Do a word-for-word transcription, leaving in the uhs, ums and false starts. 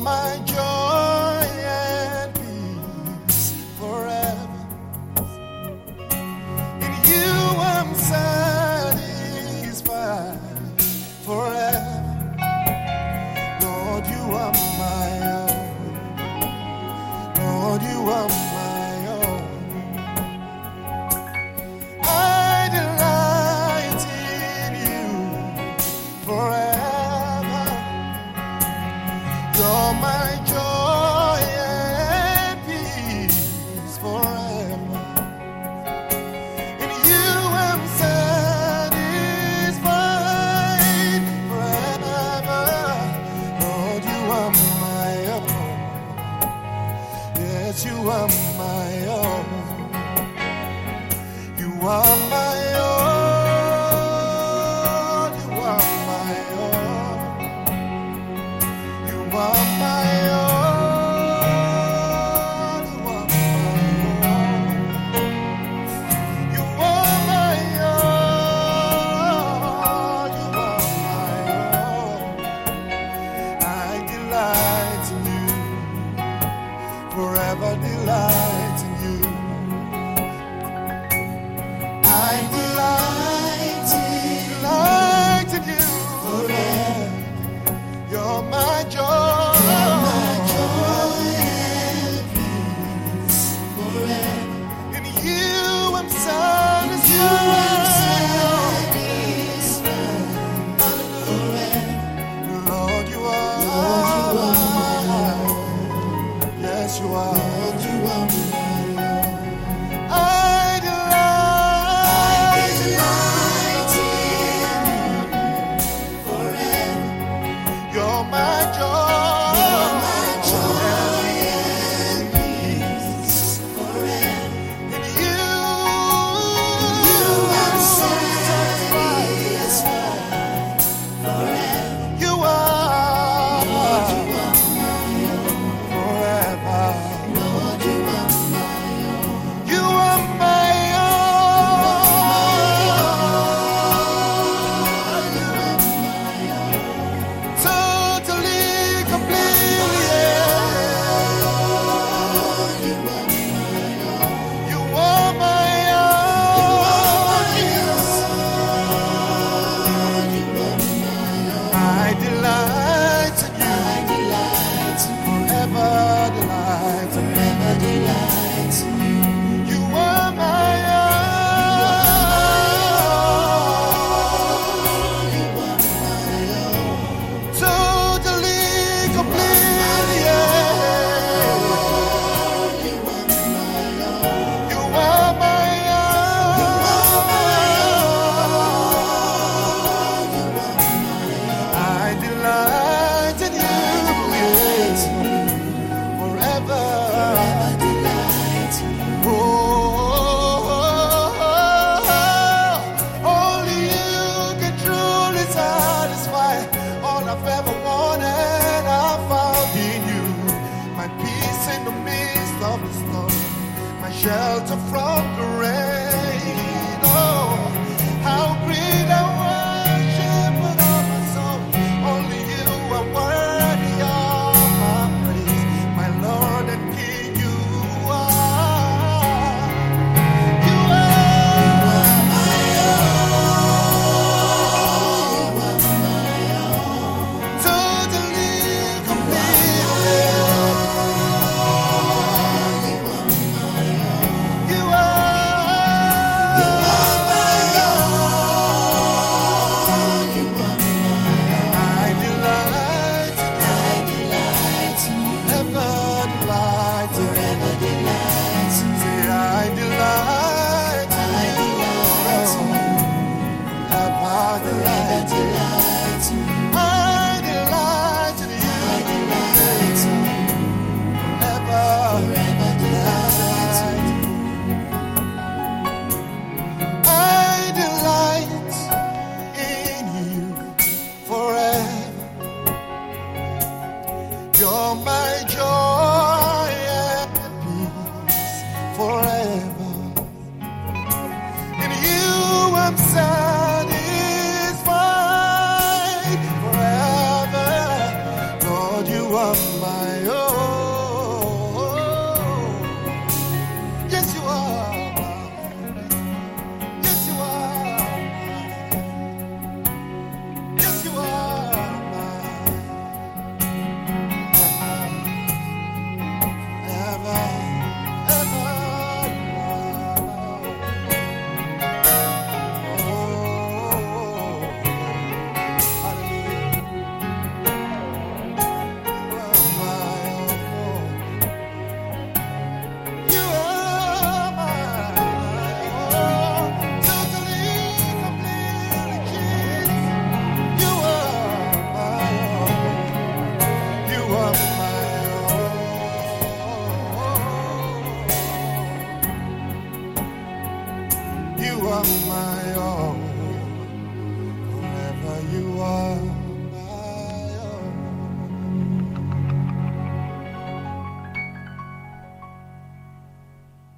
my joy and peace forever. In you I'm satisfied forever. Lord, you are my own. Lord, you are my own. I delight in you forever. You're my joy and peace forever. In you I'm satisfied forever. Lord, you are my own. Yes, you are my own. You are my own. You are my own. You are my own. You are my own. You are my own. You are my own. I delight in you, forever delight in you. I are my all. Forever you are.